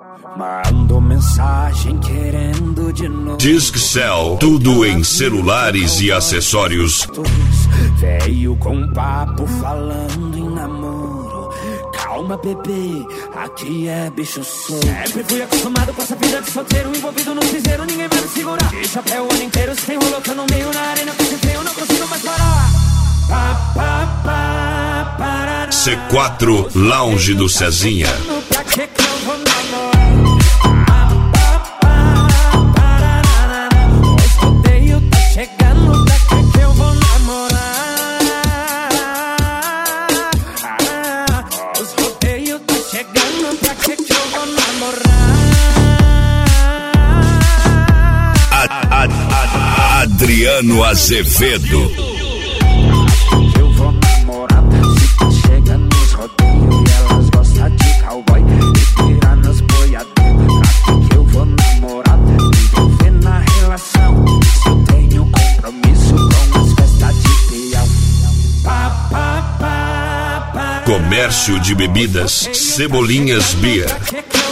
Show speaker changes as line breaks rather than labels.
Mando mensagem querendo de novo.
Discel, tudo em celulares e acessórios.
Veio com papo falando em namoro. Calma, bebê, aqui é bicho solto. Sempre fui acostumado com essa vida de solteiro, envolvido no piseiro, ninguém vai me segurar. De chapéu o ano inteiro, sem rolou, tô no meio, na arena, concentrei, não consigo mais parar.
C4 Lounge do Cezinha.
Pra que eu vou namorar? Os rodeios tá chegando, pra que eu vou namorar? Os rodeios tá chegando, pra que eu vou namorar?
Adriano Azevedo.
Comércio de bebidas, Cebolinhas Beer.